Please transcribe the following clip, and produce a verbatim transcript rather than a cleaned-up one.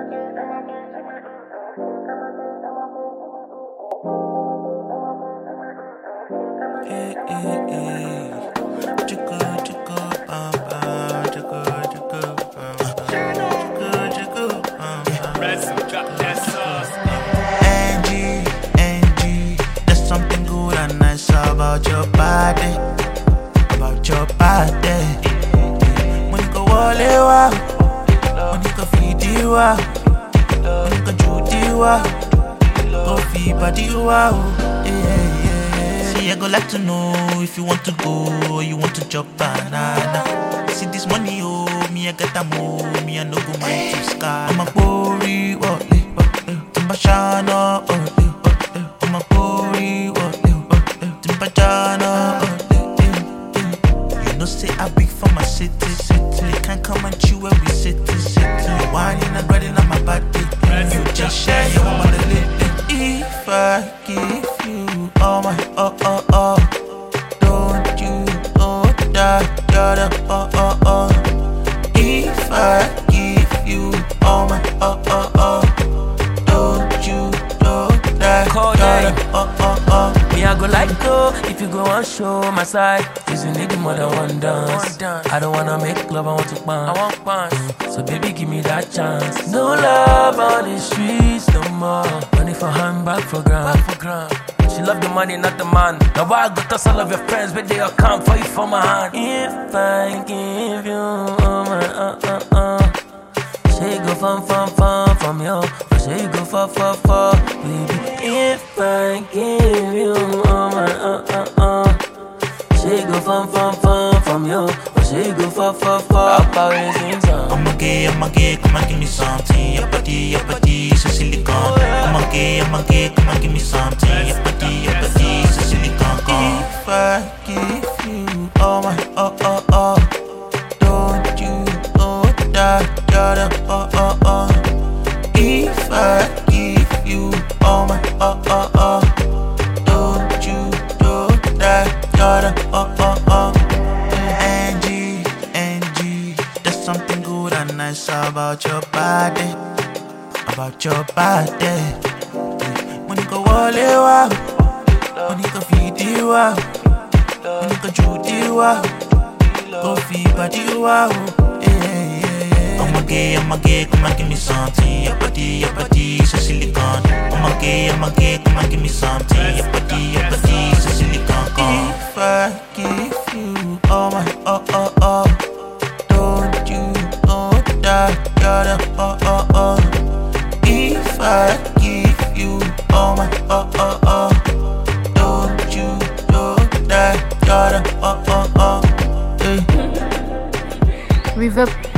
Eh, eh, eh. Chicka, chicka, bam, bam. Chicka, chicka, bam, bam. Chicka, chicka, bam, bam. Angie, Angie, there's something good and nice about your body, about your body. When you go all out, when you go feed you out, when you go shoot you out, go feed body you out. Yeah. I go like to know if you want to go or you want to chop banana. See this money, oh, me I get a more, me I no go mind to sky. I'm a bori, what, Timbashana, oh, I'm a bori, what, Timbashana, oh, you know say I big for my city, city. They can't come and chew where we sit, sit. You whining and riding on my body, you just share your mama the lip. If I give you all my oh oh oh, don't you know that you're the oh oh oh. If I give you all my oh oh oh, don't you know that you're the oh oh oh. Me I go like go if you go and show my side. Cause you need more than one dance. I don't wanna make love, I want to bounce. I want bounce. So baby give me that chance. No love on the streets no more. Money for hand, back for gram. Back for gram. She love the money, not the man. Now why I go toss all of your friends, but they all come for you for my hand. If I give you all my uh uh uh, say go fun fun fun from you, or say go far far far, baby. If I give you all my uh uh uh, say go fun fun fun from you, or say go far far far. Up raising sun. I'm a gay, I'm a gay, come and give me something. Your body, your body, so silicone. I'm a gay, I'm a gay, come and give me something. Your body, your body, so silicone. If I give you all my oh oh oh, don't you know that you're the oh oh oh. If I give you all my oh oh oh, don't you know that you're the oh oh oh. Angie, Angie, there's something good and nice about your body, about your body. When you go all out, when you go feed you out, when you go shoot you out, go feed body you out. Yeah, yeah, yeah. I'm a gay, I'm a gay, come and give me something. Your body, your body, so silicone. I'm a gay, I'm a gay, come and give me something. Your body, your body, so silicone. If I give you all my oh oh oh, don't you know that you're the oh oh oh. If I give you all my oh oh oh, don't you know that you're the oh oh oh. Hey. Reverb